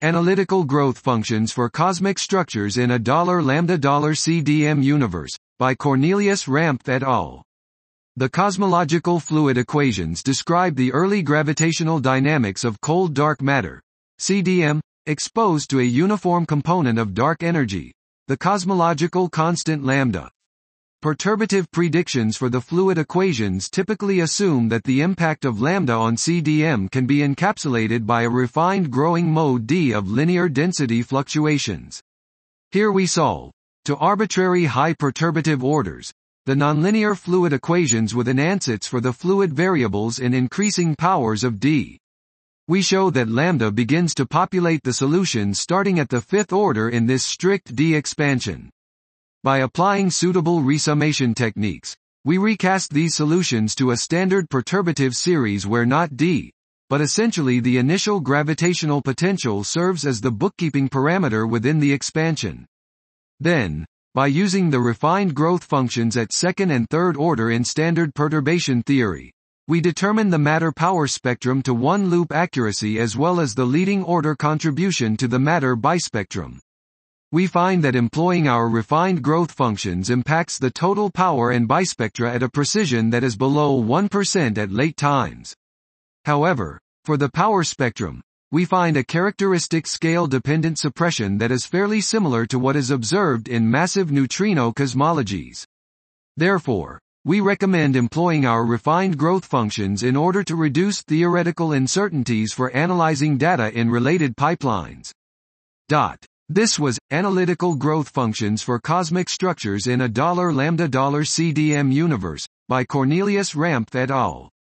Analytical Growth Functions for Cosmic Structures in a $Lambda $CDM Universe, by Cornelius Rampt et al. The cosmological fluid equations describe the early gravitational dynamics of cold dark matter, CDM, exposed to a uniform component of dark energy, the cosmological constant lambda. Perturbative predictions for the fluid equations typically assume that the impact of lambda on CDM can be encapsulated by a refined growing mode d of linear density fluctuations. Here we solve, to arbitrary high perturbative orders, the nonlinear fluid equations with ansatz for the fluid variables in increasing powers of d. We show that lambda begins to populate the solution starting at the fifth order in this strict d expansion. By applying suitable resummation techniques, we recast these solutions to a standard perturbative series where not d, but essentially the initial gravitational potential serves as the bookkeeping parameter within the expansion. Then, by using the refined growth functions at second and third order in standard perturbation theory, we determine the matter power spectrum to one-loop accuracy as well as the leading order contribution to the matter bispectrum. We find that employing our refined growth functions impacts the total power and bispectra at a precision that is below 1% at late times. However, for the power spectrum, we find a characteristic scale-dependent suppression that is fairly similar to what is observed in massive neutrino cosmologies. Therefore, we recommend employing our refined growth functions in order to reduce theoretical uncertainties for analyzing data in related pipelines. This was Analytical Growth Functions for Cosmic Structures in a $Lambda $CDM Universe, by Cornelius Rampt et al.